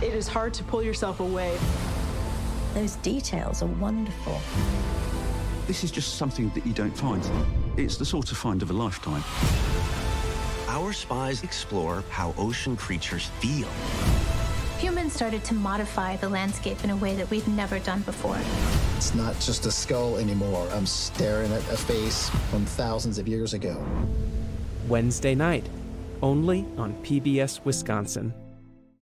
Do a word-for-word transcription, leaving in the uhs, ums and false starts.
It is hard to pull yourself away. Those details are wonderful. This is just something that you don't find. It's the sort of find of a lifetime. Our spies explore how ocean creatures feel. Humans started to modify the landscape in a way that we've never done before. It's not just a skull anymore. I'm staring at a face from thousands of years ago. Wednesday night, only on P B S Wisconsin.